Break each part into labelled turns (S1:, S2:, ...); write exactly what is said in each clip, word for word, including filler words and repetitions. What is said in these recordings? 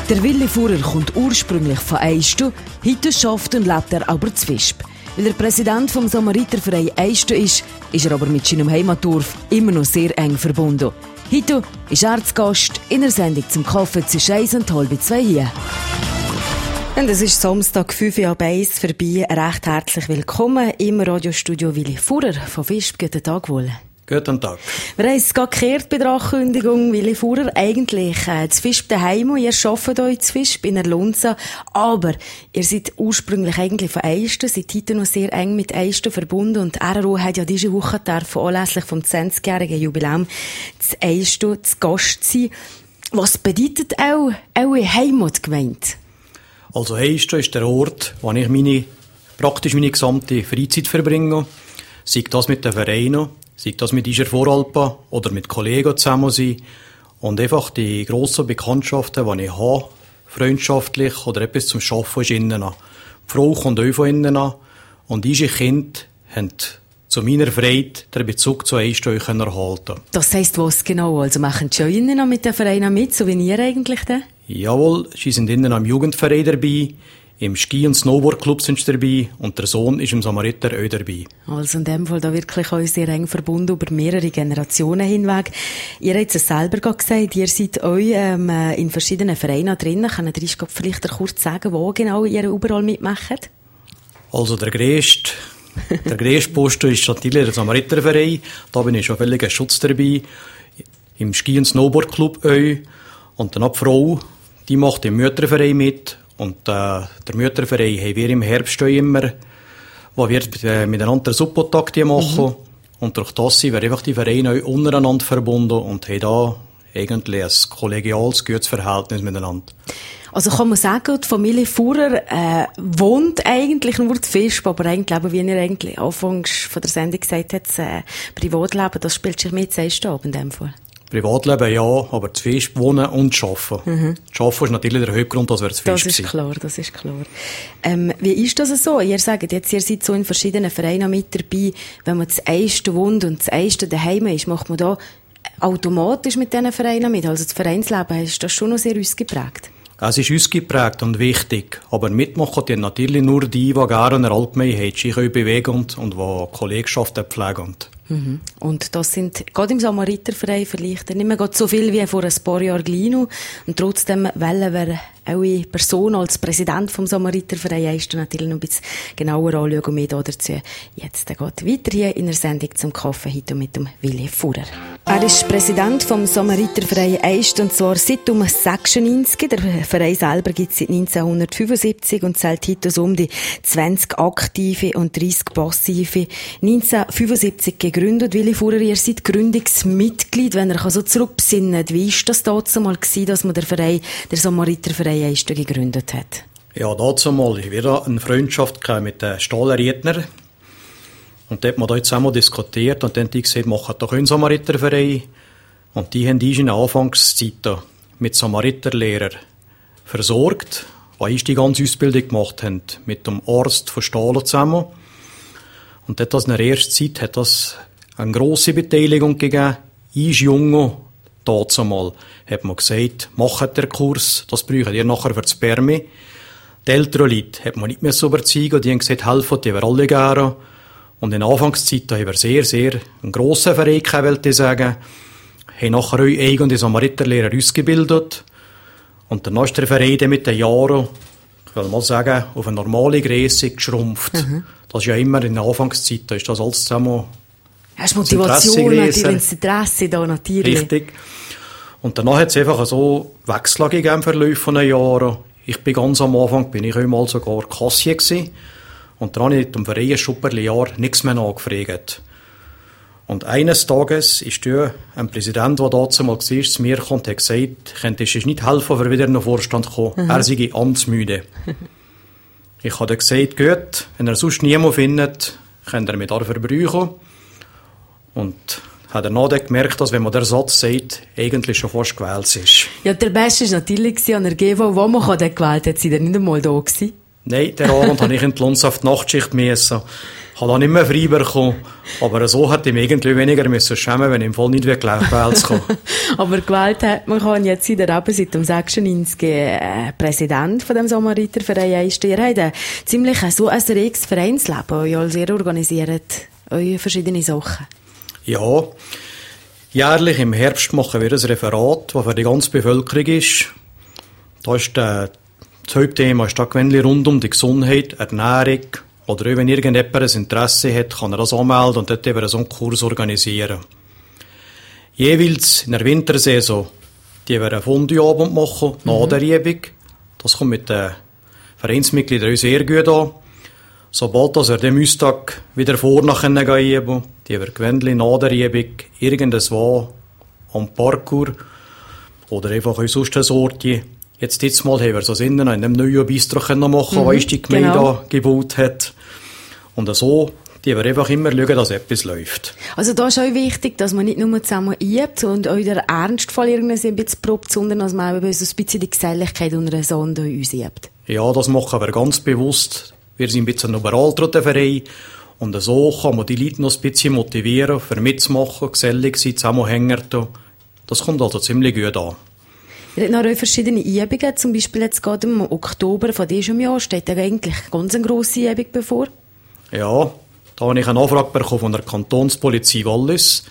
S1: Der Willi Fuhrer kommt ursprünglich von Eistu, heute schafft und lebt er aber zu Visp. Weil er Präsident vom Samariterverein Eistu ist, ist er aber mit seinem Heimatdorf immer noch sehr eng verbunden. Heute ist er zu Gast in der Sendung zum Kaffee zwischen eins und halb zwei hier. Und es ist Samstag, fünf Uhr eins vorbei. Recht herzlich willkommen im Radiostudio Willi Fuhrer von Visp. Guten Tag wohl.
S2: Guten Tag.
S1: Wir haben es gerade gekehrt bei der Ankündigung. Willi Fuhrer, eigentlich äh, zu Visp daheim. Ihr arbeitet euch zu Visp in der Lunza. Aber ihr seid ursprünglich eigentlich von Eistu, seid heute noch sehr eng mit Eistu verbunden. Und R R O hat ja diese Woche dürfen, anlässlich vom zwanzigjährigen Jubiläum zu Eistu zu Gast sein. Was bedeutet auch eure Heimatgemeinde?
S2: Also Eistu ist der Ort, wo ich meine, praktisch meine gesamte Freizeit verbringe. Sei das mit den Vereinen, sei das mit Ischer Voralpen oder mit Kollegen zusammen sein. Und einfach die grossen Bekanntschaften, die ich habe, freundschaftlich oder etwas zum Arbeiten, ist innen an. Die Frau kommt auch von innen an. Und diese Kinder haben zu meiner Freude den Bezug zu Eistu erhalten.
S1: Das heisst was genau? Also machen die schon innen mit den Vereinen mit, so wie ihr eigentlich denn?
S2: Jawohl, sie sind innen am Jugendverein dabei, im Ski- und Snowboardclub sind sie dabei und der Sohn ist im Samariter auch dabei.
S1: Also in dem Fall da wirklich auch sehr eng verbunden über mehrere Generationen hinweg. Ihr habt es selber gesagt, ihr seid auch ähm, in verschiedenen Vereinen drinnen. Können ihr uns vielleicht kurz sagen, wo genau ihr überall mitmacht?
S2: Also der grösste, der grösste Posten ist natürlich der Samariterverein. Da bin ich schon völlig Schutz dabei. Im Ski- und Snowboardclub auch. Und dann die Frau, die macht im Mütterverein mit. Und äh, der Mütterverein haben wir im Herbst immer, wo wir äh, miteinander Subkontakte machen. Mhm. Und durch das sind wir einfach die Vereine untereinander verbunden und haben da eigentlich ein kollegiales, gutes Verhältnis miteinander.
S1: Also kann man sagen, die Familie Fuhrer äh, wohnt eigentlich nur zu Visp, aber eigentlich, wie ihr eigentlich anfangs von der Sendung gesagt habt, äh, Privatleben, das spielt sich mit Eistu ab in dem Fall.
S2: Privatleben ja, aber zu Visp wohnen und arbeiten. Mhm. Das Arbeiten ist natürlich der Hauptgrund, dass wir zu Visp sind.
S1: Das ist klar, das ist klar. Ähm, wie ist das so? Ihr sagt jetzt, ihr seid so in verschiedenen Vereinen mit dabei. Wenn man zu Eistu wohnt und zu Eistu daheim ist, macht man da automatisch mit diesen Vereinen mit? Also das Vereinsleben, ist das schon noch sehr ausgeprägt?
S2: Es ist ausgeprägt und wichtig, aber mitmachen die natürlich nur die, die gerne eine Allgemeinheit sich bewegen und, und die Kollegschaften pflegen.
S1: Mhm. Und das sind, gerade im Samariterverein vielleicht, nicht mehr so viel wie vor ein paar Jahren kleiner. Und trotzdem wollen wir eure Person als Präsident vom Samariterverein Eistu natürlich noch ein bisschen genauer anschauen und mehr dazu. Jetzt geht weiter hier in der Sendung zum Kaffee heute mit dem Willi Fuhrer. Er ist Präsident vom Samariterverein Eistu und zwar seit um sechsundneunzig. Der Verein selber gibt es seit neunzehnhundertfünfundsiebzig und zählt heute so um die zwanzig aktive und dreißig passive. neunzehnhundertfünfundsiebzig gegründet. Willi Fuhrer, ihr seid Gründungsmitglied. Wenn ihr so zurückbesinnen, wie war das damals mal gewesen, dass man der Verein, der Samariterverein Eistu gegründet hat?
S2: Ja, damals mal ist wieder eine Freundschaft mit den Stahler-Riedner. Und dort haben wir da zusammen diskutiert und dann haben die gesagt, machen doch einen Samariterverein. Und die haben die in der Anfangszeit mit Samariterlehrern versorgt, die die ganze Ausbildung gemacht haben, mit dem Arzt von Stahler zusammen. Und dort, in der ersten Zeit, hat das eine grosse Beteiligung gegeben. Ich Junge, damals einmal, hat man gesagt, macht den Kurs, das braucht ihr nachher für das Permi. Die älteren Leute hat man nicht mehr so überzeugt, die haben gesagt, helfen, die wir alle gerne. Und in der Anfangszeit haben wir sehr, sehr einen grossen Verein, wollte ich sagen, haben nachher auch eigene Samariterlehrer ausgebildet. Und dann ist der Verein mit den Jahren, ich will mal sagen, auf eine normale Größe geschrumpft. Mhm. Das ist ja immer in der Anfangszeit, da ist das alles zusammen.
S1: Hast Motivation, natürlich, das Interesse da, natürlich.
S2: Richtig. Und danach hat es einfach so Wechsel gegeben im Verlauf von den Jahren. Ich bin ganz am Anfang, bin ich einmal sogar Kassier gewesen. Und dann habe ich dem Verein schon ein paar Jahre nichts mehr nachgefragt. Und eines Tages ist der, ein Präsident, der damals mal war, zu mir gekommen und hat gesagt, könntest du nicht helfen, wenn er wieder in den Vorstand kommt. Mhm. Er sei amtsmüde. Ich habe dann gesagt, gut, wenn er sonst niemanden findet, könnt ihr mich dafür brauchen. Und hat er dann gemerkt, dass wenn man den Satz sagt, eigentlich schon fast gewählt ist.
S1: Ja, der Beste war natürlich an der G V, wo man den gewählt hat. Seid ihr nicht einmal da gewesen?
S2: Nein, der Abend habe ich in die Lunz auf die Nachtschicht müssen. Ich habe auch nicht mehr frei bekommen, aber so hätte ich mich irgendwie weniger müssen schämen, wenn ich im Fall nicht gewählt komme.
S1: Aber gewählt hat man kann jetzt in der Eben seit dem sechsundneunzig äh, Präsident von dem Samariterverein Eisten. Ihr habt ein ziemlich so ein reges Vereinsleben, euch als ihr organisiert eure verschiedene Sachen.
S2: Ja, jährlich im Herbst machen wir ein Referat, das für die ganze Bevölkerung ist. Da ist der, das Hauptthema ist da gewöhnlich rund um die Gesundheit, Ernährung. Oder auch wenn irgendjemand ein Interesse hat, kann er das anmelden und dort eben so einen Kurs organisieren. Jeweils in der Wintersaison, die wir einen Fondue-Abend machen, mhm. nach der Übung. Das kommt mit den Vereinsmitgliedern sehr gut an. Sobald wir dem Dienstag wieder vorne üben können, die wir gewöhnlich nach der Übung irgendwo am Parkour oder einfach in sonst ein Ort. Jetzt dieses Mal haben wir so innen in einem neuen Bistro machen, mhm, was die Gemeinde genau. gebaut hat. Und so, die wir einfach immer schauen, dass etwas läuft.
S1: Also da ist auch wichtig, dass man nicht nur zusammen übt und auch der Ernstfall irgendwie ein bisschen probt, sondern dass man eben so ein bisschen die Geselligkeit unter einer Sonde übt.
S2: Ja, das machen wir ganz bewusst. Wir sind ein bisschen überaltert, der Verein. Und so kann man die Leute noch ein bisschen motivieren, für mitzumachen, gesellig sein, zusammenhängen. Das kommt also ziemlich gut an.
S1: Ihr habt noch verschiedene Übungen, zum Beispiel jetzt gerade im Oktober von diesem Jahr steht ja eigentlich ganz eine grosse Übung bevor.
S2: Ja, da habe ich eine Anfrage bekommen von der Kantonspolizei Wallis.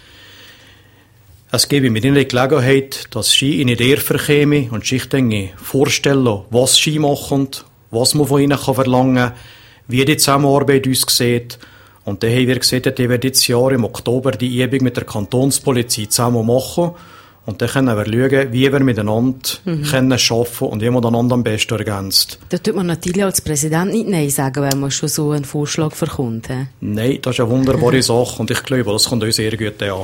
S2: Es gebe mir die Gelegenheit, dass Ski in die Dörfer käme und sich dann vorstellen, was Ski machen, was man von ihnen verlangen kann, wie die Zusammenarbeit aussieht. Und dann haben wir gesagt, dass wir dieses Jahr im Oktober die Übung mit der Kantonspolizei zusammen machen. Und dann können wir schauen, wie wir miteinander mhm. können arbeiten und wie man einander am besten ergänzt.
S1: Da tut man natürlich als Präsident nicht Nein sagen, wenn man schon so einen Vorschlag verkommt. He?
S2: Nein, das ist eine wunderbare Sache und ich glaube, das kommt uns sehr gut an.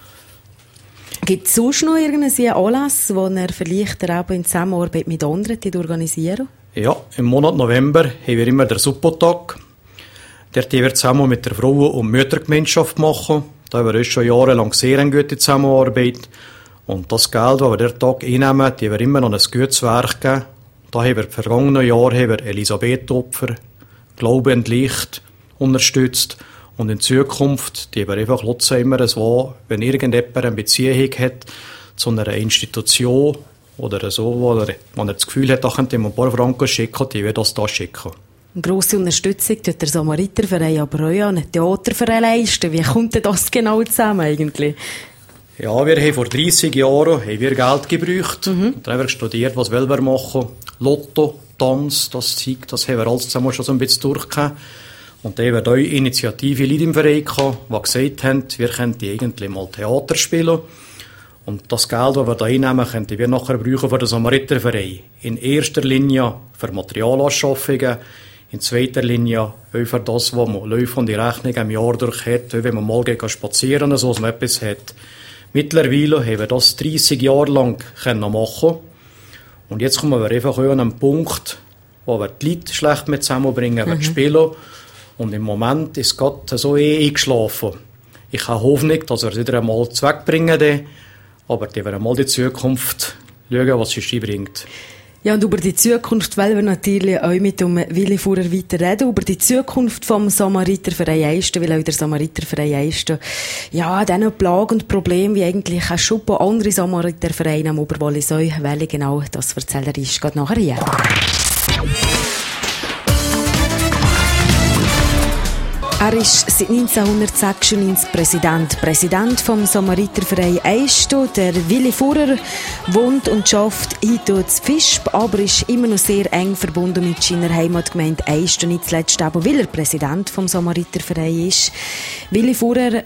S1: Gibt es sonst noch irgendeinen Anlass, den er vielleicht auch in Zusammenarbeit mit anderen organisieren?
S2: Ja, im Monat November haben wir immer den Suppotag. Dort wir zusammen mit der Frauen- und Müttergemeinschaft machen. Da haben wir uns schon jahrelang sehr eine gute Zusammenarbeit. Und das Geld, das wir dort Tag einnehmen, die wir immer noch ein gutes Werk geben. Da haben wir im vergangenen Jahr haben wir Elisabeth-Opfer, Glaube und Licht unterstützt. Und in Zukunft, die wir einfach nutzen immer so, wenn irgendjemand eine Beziehung hat zu einer Institution oder so, wo er, wo er das Gefühl hat, da könnte man ein paar Franken schicken, die wir das da schicken.
S1: Eine grosse Unterstützung tut der Samariterverein aber auch einen Theaterverein leisten. Wie kommt denn das genau zusammen eigentlich?
S2: Ja, wir haben vor dreissig Jahren haben wir Geld gebraucht. Mhm. Und dann haben wir studiert, was wollen wir machen. Lotto, Tanz, das Zeug, das haben wir alles zusammen schon so ein bisschen durchgekommen. Und dann haben wir hier Initiative Leute im Verein gehabt, die gesagt haben, wir könnten eigentlich mal Theater spielen. Und das Geld, das wir da einnehmen, könnten wir nachher brauchen für den Samariterverein. In erster Linie für Materialanschaffungen, in zweiter Linie auch für das, was man läuft und die Rechnung im Jahr durch hat, wenn man mal spazieren kann, so dass man etwas hat. Mittlerweile haben wir das dreissig Jahre lang machen. Und jetzt kommen wir einfach an einen Punkt, wo wir die Leute schlecht mit zusammenbringen, mhm. spielen. Und im Moment ist es gerade so eh eingeschlafen. Ich habe Hoffnung, dass wir es wieder einmal zweckbringen, aber die werden mal die Zukunft schauen, was es bringt.
S1: Ja, und über die Zukunft wollen wir natürlich auch mit dem Willi Fuhrer weiter reden, über die Zukunft vom Samariterverein Eisten, weil auch der Samariterverein Eisten, ja, diese Plagen und Probleme, wie eigentlich auch schon bei anderen Samaritervereinen am Oberwallis auch, weil genau das erzählen ist, geht nachher hier. Er ist seit neunzehnhundertsechsundneunzig Präsident. Präsident vom Samariterverein Eisten. Der Willi Fuhrer wohnt und arbeitet heute in Visp, aber ist immer noch sehr eng verbunden mit seiner Heimatgemeinde Eisten. Nicht zuletzt aber, weil er Präsident vom Samariterverein ist. Willi Fuhrer,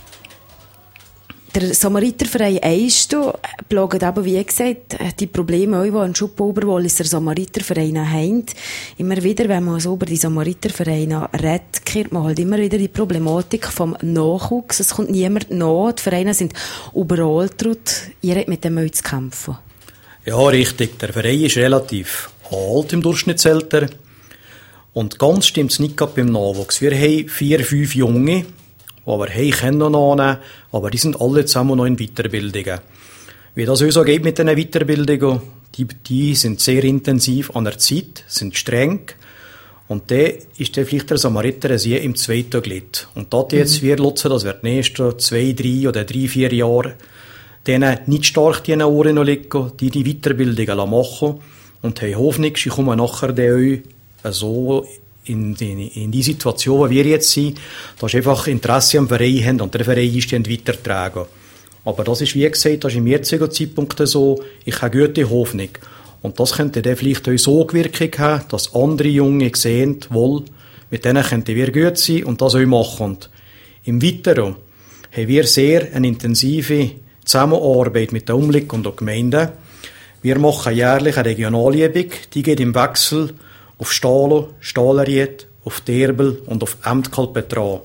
S1: der Samariterverein Eisten plagt aber, wie gesagt, die Probleme, die an Schuppen-Oberwalliser Samaritervereine haben. Immer wieder, wenn man so über die Samaritervereine redet, kehrt man halt immer wieder die Problematik vom Nachwuchs. Es kommt niemand nach, die Vereine sind überaltert. Ihr habt mit dem auch zu kämpfen.
S2: Ja, richtig. Der Verein ist relativ alt im Durchschnittsalter. Und ganz stimmt es nicht gerade beim Nachwuchs. Wir haben vier, fünf Junge, aber hey, können noch annehmen, aber die sind alle zusammen noch in Weiterbildungen. Wie das so geht mit diesen Weiterbildungen, die, die sind sehr intensiv an der Zeit, sind streng Und dann ist dann vielleicht der Samariter sehr im zweiten Glied. Und dort jetzt wir nutzen, das wird die nächsten zwei, drei oder drei, vier Jahre denen nicht stark die Ohren liegen, die die Weiterbildungen machen und haben Hoffnung, sie kommen nachher dann auch so in die, in die Situation, wo wir jetzt sind, dass sie einfach Interesse am Verein haben und der Verein ist dann weitertragen. Aber das ist, wie gesagt, das ist im jetzigen Zeitpunkt so, ich habe gute Hoffnung. Und das könnte dann vielleicht auch so Wirkung haben, dass andere Junge sehen, wohl, mit denen könnten wir gut sein und das auch machen. Und im Weiteren haben wir sehr eine intensive Zusammenarbeit mit den umliegenden Gemeinden. Wir machen jährlich eine Regionalübung, die geht im Wechsel auf Stahlo, Stahleried, auf Derbel und auf Emtkalpetra.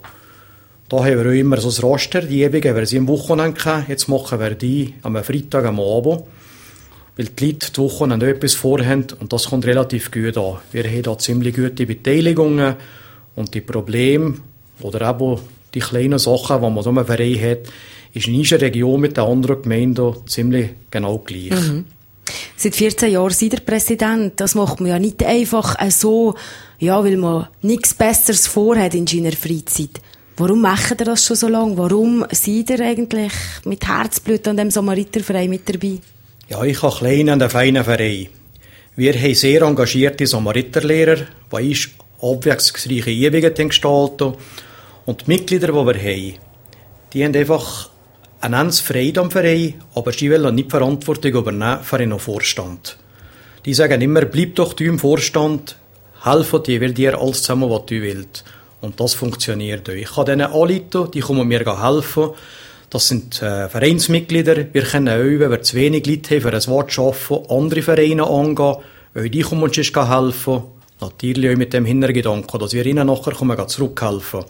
S2: Da haben wir auch immer so ein Raster, die Übungen haben wir sie am Wochenende gehabt. Jetzt machen wir die am Freitag am Abend, weil die Leute die Wochenende etwas vorhaben und das kommt relativ gut an. Wir haben da ziemlich gute Beteiligungen und die Probleme oder eben die kleinen Sachen, die man so einen Verein hat, ist in dieser Region mit den anderen Gemeinden ziemlich genau gleich. Mhm.
S1: Seit vierzehn Jahren seid ihr Präsident. Das macht man ja nicht einfach so, ja, weil man nichts Besseres vorhat in seiner Freizeit. Warum macht ihr das schon so lange? Warum seid ihr eigentlich mit Herzblut an dem Samariterverein mit dabei?
S2: Ja, ich habe klein an den feinen Verein. Wir haben sehr engagierte Samariterlehrer, die ist abwechslungsreiche Übungen gestalten. Und die Mitglieder, die wir haben, die haben einfach eine ganz Freude am Verein, aber sie wollen nicht Verantwortung übernehmen für einen Vorstand. Die sagen immer, bleib doch du im Vorstand, helfen dir, will dir alles zusammen, was du willst. Und das funktioniert auch. Ich kann denen anrufen, die kommen mir helfen. Das sind äh, Vereinsmitglieder. Wir können auch, wenn wir zu wenig Leute haben, für ein Wort arbeiten, andere Vereine angehen. Auch die kommen uns helfen. Natürlich auch mit dem Hintergedanken, dass wir ihnen nachher kommen, zurückhelfen.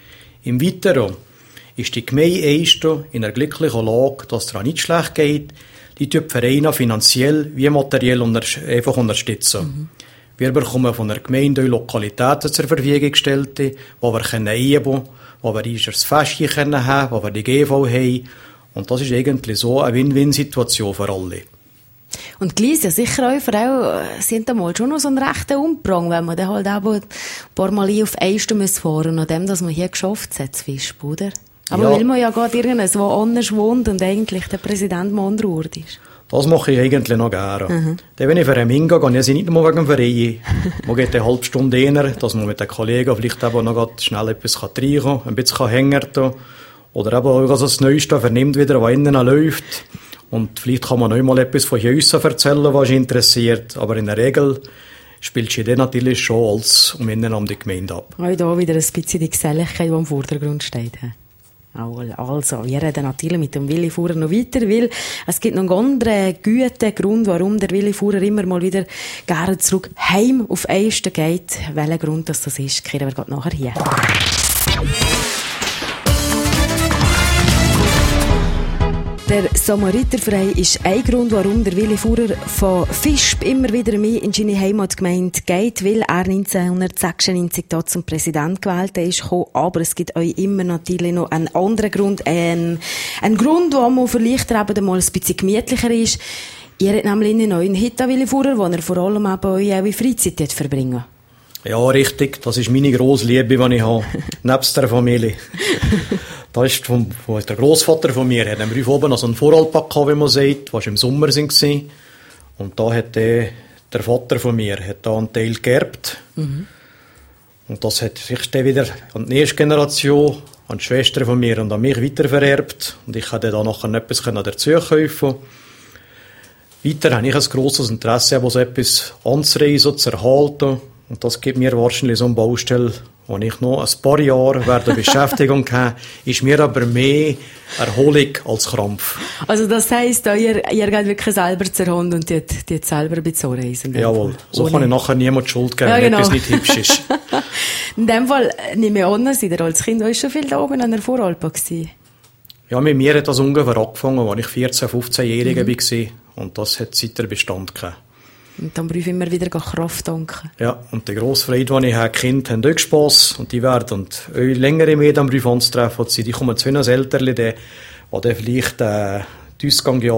S2: Im Weiteren ist die Gemeinde Eisten in einer glücklichen Lage, dass es daran nicht schlecht geht. Die die Vereine finanziell wie materiell unter, einfach unterstützen. Mhm. Wir bekommen von der Gemeinde Lokalitäten zur Verfügung gestellt, wo wir üben können, wo wir ein Fest haben, wo wir die G V haben. Und das ist eigentlich so eine Win-Win-Situation für alle.
S1: Und die Lisa, sicher auch Frau, sind da mal schon noch so einen rechten Umbrang, wenn man dann halt auch ein paar Mal auf Eisten fahren muss, nachdem, dass man hier geschafft hat, zu Visp, oder? Aber ja. Weil man ja gerade irgendwo anders wohnt und eigentlich der Präsident mal an der Ort ist.
S2: Das mache ich eigentlich noch gerne. Mhm. Dann, wenn ich für einen Mingo gehe, gehe ich nicht nur wegen dem Verein. Man geht eine halbe Stunde eher, dass man mit den Kollegen vielleicht eben noch schnell etwas reinkommen kann, ein bisschen hängen kann. Oder eben auch das Neueste vernimmt wieder, was innen läuft. Und vielleicht kann man auch mal etwas von hier erzählen, was euch interessiert. Aber in der Regel spielt sie dann natürlich schon als um innen um die Gemeinde ab.
S1: Auch hier wieder ein bisschen die Geselligkeit, die im Vordergrund steht. Also, wir reden natürlich mit dem Willi Fuhrer noch weiter, weil es gibt noch einen anderen guten Grund, warum der Willi Fuhrer immer mal wieder gerne zurück heim auf Eisten geht. Welcher Grund das, das ist, kehren wir nachher hier. Der Samariterverein ist ein Grund, warum der Willi Fuhrer von Visp immer wieder mehr in seine Heimatgemeinde geht, weil er neunzehnhundertsechsundneunzig da zum Präsident gewählt ist. Aber es gibt auch immer natürlich noch einen anderen Grund, einen, einen Grund, wo man vielleicht eben mal ein bisschen gemütlicher ist. Ihr habt nämlich einen neuen Hit an Willi Fuhrer, den er vor allem auch bei euch auch in Freizeit verbringen.
S2: Ja, richtig. Das ist meine grosse Liebe, die ich habe. Nebst der Familie. Das ist vom, vom, der Grossvater von mir. Er hat einen Brief oben noch so einen Voralpack gehabt, wie man sagt, was im Sommer war. Und da hat der, der Vater von mir hat da einen Teil geerbt. Mhm. Und das hat sich dann wieder an die nächste Generation, an die Schwester von mir und an mich weitervererbt. Und ich konnte da nachher etwas dazu kaufen. Weiter habe ich ein grosses Interesse, so etwas anzureisen, zu erhalten. Und das gibt mir wahrscheinlich so eine Baustelle, wo ich noch ein paar Jahre werde Beschäftigung habe, ist mir aber mehr Erholung als Krampf.
S1: Also das heisst, ihr, ihr geht wirklich selber zur Hand und die, die selber ein bisschen reisen.
S2: Jawohl, so ohne... kann ich nachher niemand Schuld geben, ja, wenn genau. Etwas nicht hübsch ist.
S1: In dem Fall nehme ich an, seid ihr als Kind auch schon viel da oben an der Voralpa gewesen?
S2: Ja, mit mir hat das ungefähr angefangen, als ich vierzehn-, fünfzehnjähriger mhm. war. Und das hat seitdem Bestand gehabt.
S1: Und dann brauche ich immer wieder Kraft danken.
S2: Ja, und die grosse Freude, die ich habe, die Kinder haben auch Spass. Und die werden und längere mehr am Brief anzutreffen. Die kommen zu uns Eltern, die, die vielleicht äh, die Ausgangsjahre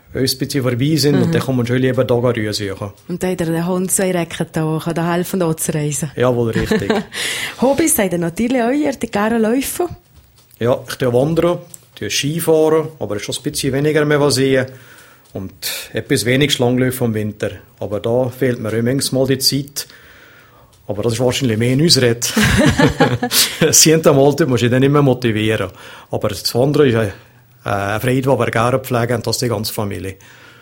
S2: uns ein bisschen vorbei sind mhm. und dann kann man schon lieber da Ruhe suchen.
S1: Und dann hat er den Hund so recken da, kann da helfen, da zu reisen.
S2: Jawohl, richtig.
S1: Hobbys seid ihr natürlich auch, ihr gerne laufen?
S2: Ja, ich tue wandern, tue Skifahren, aber schon ein bisschen weniger mehr was sehen. Und etwas wenig Schlangenlaufen im Winter. Aber da fehlt mir auch manchmal die Zeit. Aber das ist wahrscheinlich mehr in uns Rede. Das siebte Mal muss ich dann nicht mehr motivieren. Aber das Wandern ist eine, eine Freude, die wir gerne pflegen, und das die ganze Familie.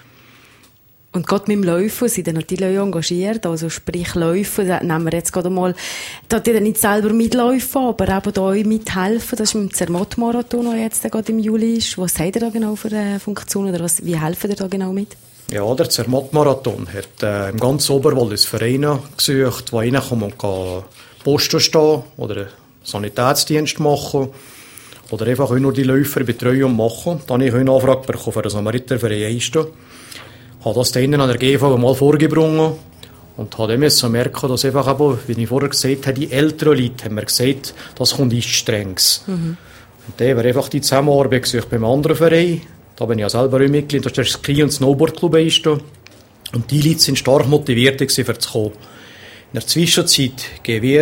S1: Und gerade mit dem Laufen sind dann natürlich auch engagiert, also sprich Laufen, da nehmen wir jetzt gerade mal, da die dann nicht selber mitlaufen, aber eben da auch mithelfen, das ist mit dem Zermatt-Marathon, der jetzt gerade im Juli ist. Was habt ihr da genau für eine Funktion oder was, wie helfen ihr da genau mit?
S2: Ja, der Zermatt-Marathon hat äh, im ganzen Oberwald ein Verein gesucht, wo einer kann man kann Posten stehen oder einen Sanitätsdienst machen oder einfach auch nur die Läufer betreuen und machen. Dann habe ich eine Anfrage bekommen für den Samariterverein Eisten. Ich habe das denen an der G V mal vorgebracht und habe dann merken, dass einfach aber, wie ich vorher gesagt habe, die älteren Leute haben mir gesagt, das kommt ins Strengs. Mhm. Und dann habe ich einfach die Zusammenarbeit gesucht beim anderen Verein. Da bin ich ja selber auch Mitglied, das ist der Ski- und Snowboard-Club Eisten. Und die Leute sind stark motiviert, um zu kommen. In der Zwischenzeit gehen wir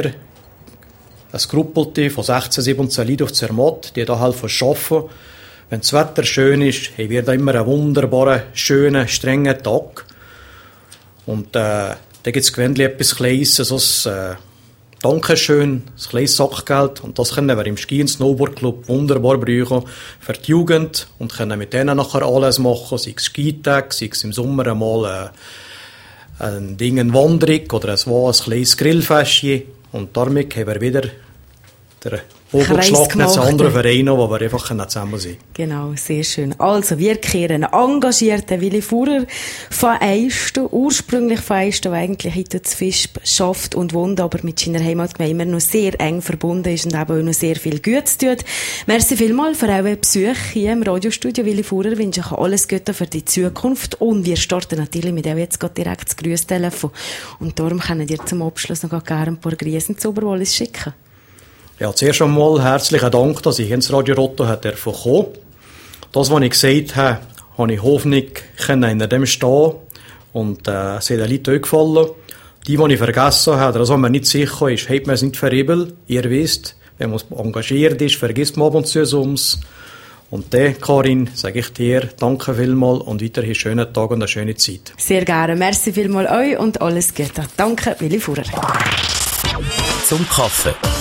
S2: eine Gruppe von sechzehn, siebzehn Leuten auf Zermatt, die da helfen arbeiten. Wenn das Wetter schön ist, haben wir da immer einen wunderbaren, schönen, strengen Tag. Und äh, da gibt es gewöhnlich etwas Kleines, so ein äh, Dankeschön, ein kleines Sackgeld. Und das können wir im Ski- und Snowboard-Club wunderbar brauchen für die Jugend und können mit denen nachher alles machen, sei es Skitag, sei es im Sommer einmal äh, ein Ding, eine Wanderung oder ein, ein kleines Grillfestchen. Und damit haben wir wieder der Bogen geschlagen, jetzt andere Vereine, wo wir einfach zusammen sind.
S1: Genau, sehr schön. Also, wir kehren engagierten Willi Fuhrer von Eisten, ursprünglich von Eisten, der eigentlich heute zu Fisch schafft und wohnt, aber mit seiner Heimatgemeinde immer noch sehr eng verbunden ist und eben auch noch sehr viel Gutes tut. Merci vielmals für euren Besuch hier im Radiostudio. Willi Fuhrer, ich wünsche euch alles Gute für die Zukunft und wir starten natürlich mit euch jetzt gerade direkt das Grüßtelefon. Und darum können ihr zum Abschluss noch gerne ein paar Grüße ins Oberwallis schicken.
S2: Ja, zuerst einmal herzlichen Dank, dass ich ins Radio Rotto kommen durfte. Das, was ich gesagt habe, habe ich hoffentlich hinter dem stehen und äh, es hat den Leuten auch gefallen. Die, die ich vergessen habe, das, was mir nicht sicher ist, hat man es nicht verriebelt. Ihr wisst, wenn man engagiert ist, vergisst man ab und zu ums. Und dann, Karin, sage ich dir, danke vielmals und weiterhin schönen Tag und eine schöne Zeit.
S1: Sehr gerne. Merci vielmals euch und alles Gute. Danke, Willi Fuhrer.
S3: Zum Kaffee.